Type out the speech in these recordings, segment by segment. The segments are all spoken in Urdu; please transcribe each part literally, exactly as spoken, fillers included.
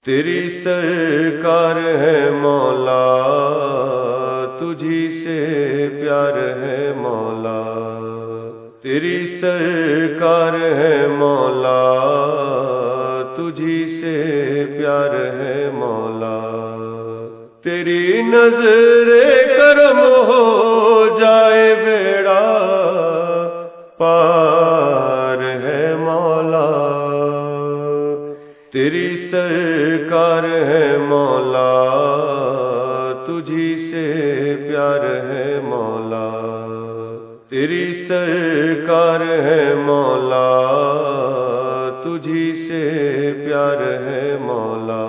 تیری سرکار ہے مولا، تجھی سے پیار ہے مولا، تیری سرکار ہے مولا، تجھی سے پیار ہے مولا، تیری نظر کرم ہو جائے بیڑا پار ہے مولا، تیری سرکار ہے مولا، تجھی سے پیار ہے مولا، تیری سرکار ہے مولا، تجھی سے پیار ہے مولا،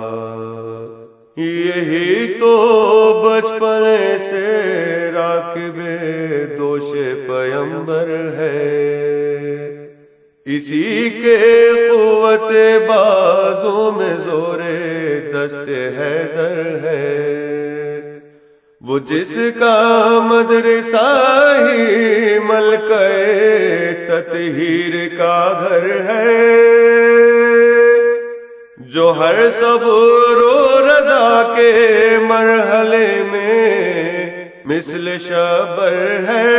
یہی تو بچپن سے راکب دوش پیمبر ہے، اسی کے قوت بازوں میں زور دست حیدر ہے، وہ جس کا مدرسہ ہی ملکہ تطہیر کا گھر ہے، جو ہر صبر و رضا کے مرحلے میں مثل شبر ہے،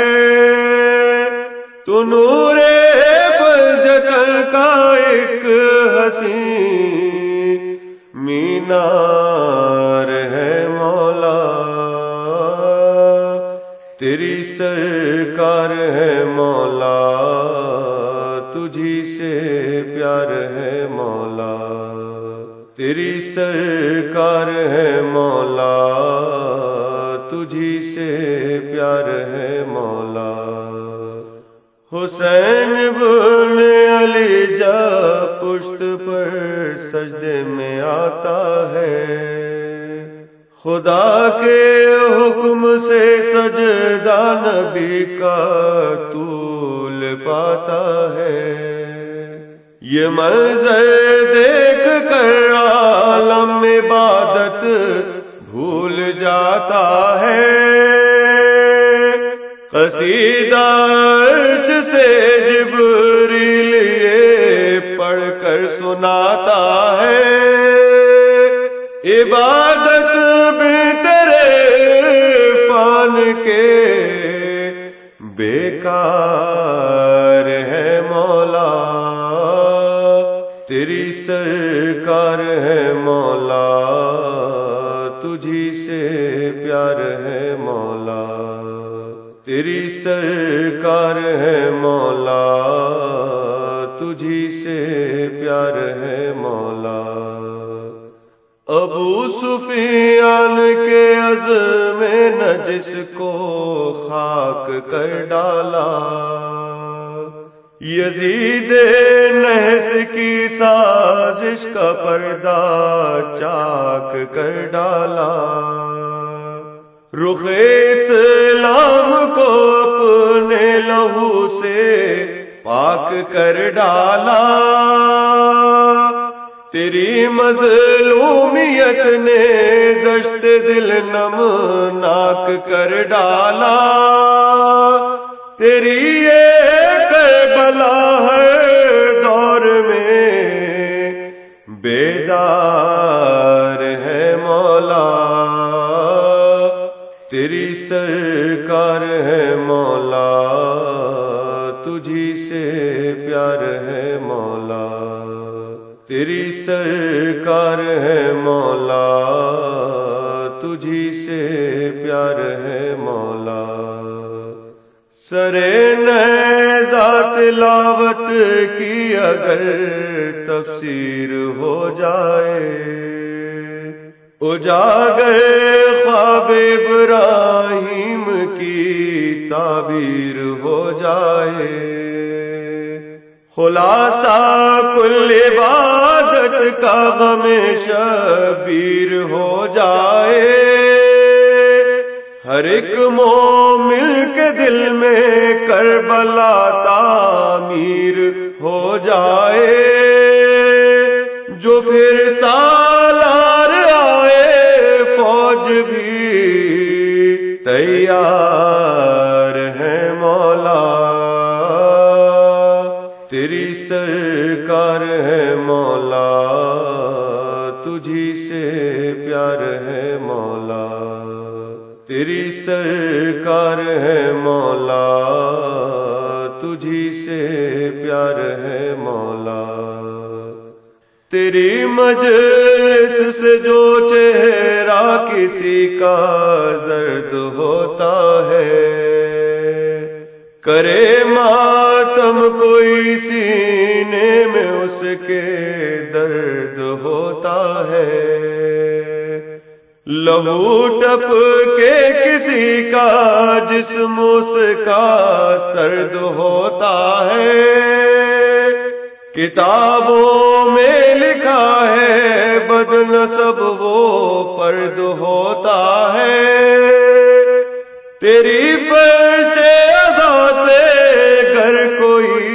تو نور بجتل کا ایک حسین مینار ہے مولا، تیری سرکار ہے مولا، تجھی سے پیار ہے مولا، تیری سرکار ہے مولا، تجھی سے پیار ہے مولا، حسین بن علی جب پشت پر سجدے میں آتا ہے، خدا کے حکم سے سجدہ نبی کا طول پاتا ہے، یہ منظر دیکھ کر عالم عبادت بھول جاتا ہے، قصیدہ عرش سے جبریل یہ پڑھ کر سناتا ہے، عبادت بھی تیرے عرفان کے بیکار ہے مولا، تیری سرکار ہے مولا، تجھی سے پیار ہے مولا، تیری سرکار ہے مولا، تجھی سے پیار ہے مولا، ابو سفیان کے عزم نجس کو خاک کر ڈالا، یزید نحس کی سازش کا پردہ چاک کر ڈالا، رخ اسلام کو اپنے لہو سے پاک کر ڈالا، تیری مظلومیت نے دشت دل نمناک کر ڈالا، تیری یہ کربلا ہر دور میں بیدار ہے مولا، تیری سرکار ہے مولا، تجھی سے پیار ہے مولا، تیری سرکار ہے مولا، تجھی سے پیار ہے مولا، سرے نیزہ تلاوت کی اگر تفسیر ہو جائے، اجاگر خواب ابراہیم کی تعبیر ہو جائے، خلاصہ کل عبادت کا غم شبیر ہو جائے، ہر ایک مومن کے دل میں کربلا تعمیر ہو جائے، جو پھر سالار آئے فوج بھی تیار ہے مولا، تیری سرکار ہے مولا، تجھی سرکار ہے مولا، تجھی سے پیار ہے مولا، تیری مجلس سے جو چہرہ کسی کا زرد ہوتا ہے، کرے ماتم کوئی سینے میں اس کے درد ہوتا ہے، لہو ٹپ کے کسی کا جسم اس کا سرد ہوتا ہے، کتابوں میں لکھا ہے بد نصب وہ فرد ہوتا ہے، تیری فرش ادا سے گر کوئی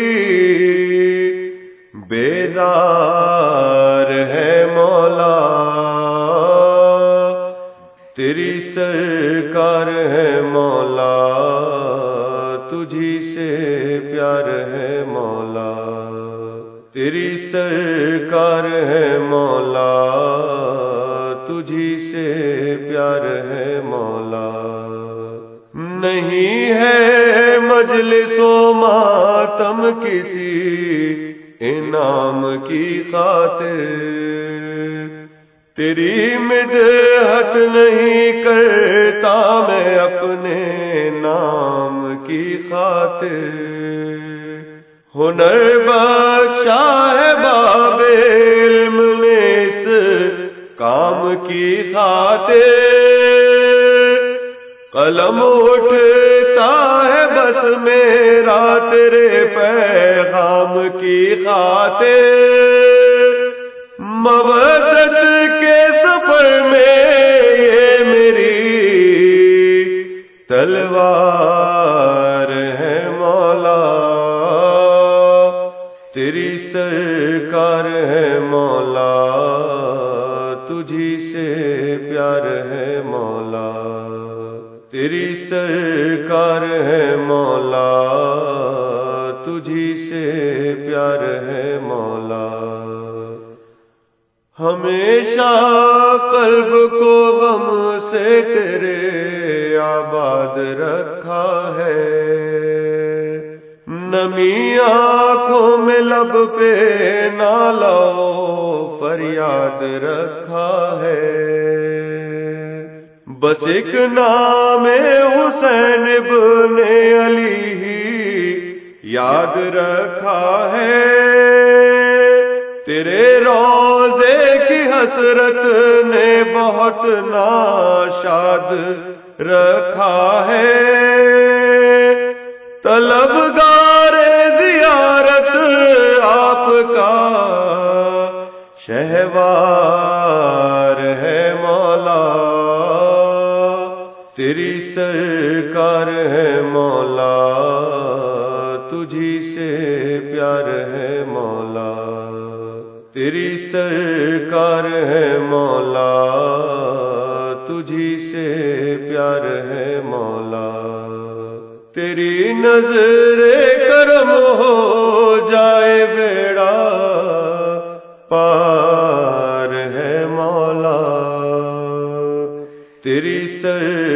بیزار ہے مولا، تیری سرکار ہے مولا، تجھی سے پیار ہے مولا، تیری سرکار ہے مولا، تجھی سے پیار ہے مولا، نہیں ہے مجلس و ماتم کسی انعام کی خاطر، تیری مدحت نہیں کرتا میں اپنے نام کی خاطر، ہنر بخشا ہے باب علم نے اس کام کی خاطر، قلم اٹھتا ہے بس میرا تیرے پیغام کی خاطر، مودت کے سفر میں یہ میری تلوار ہے مولا، تیری سرکار ہے مولا، تجھی سے پیار ہے مولا، تیری سرکار ہے مولا، تجھی سے پیار ہے مولا، ہمیشہ قلب کو غم سے تیرے آباد رکھا ہے، نمی آنکھوں میں لب پہ نالا فریاد رکھا ہے، بس ایک نام حسین ابن علی ہی یاد رکھا ہے، تیرے روزے کی حسرت نے بہت ناشاد رکھا ہے، طلبگار زیارت آپ کا شہوار ہے مولا، تیری سرکار ہے مولا، تجھی سے پیار ہے مولا، تیری سرکار ہے مولا، تجھی سے پیار ہے مولا، تیری نظر کرم ہو جائے بیڑا پار ہے مولا، تیری سر